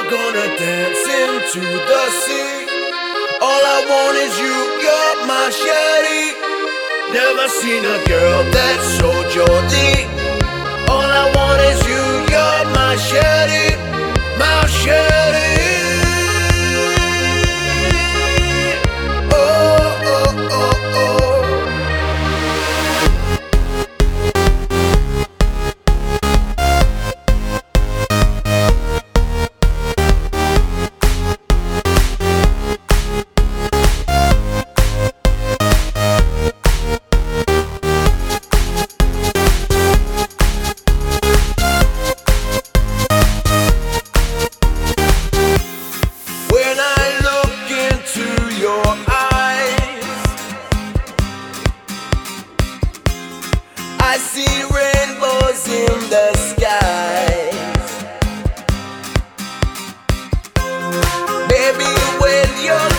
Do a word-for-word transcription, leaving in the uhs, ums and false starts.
gonna dance into the sea. All I want is you, you're my shawty. Never seen a girl that's so jolly. All I want is you, you're my shawty, my shawty. I see rainbows in the skies. Baby, when you're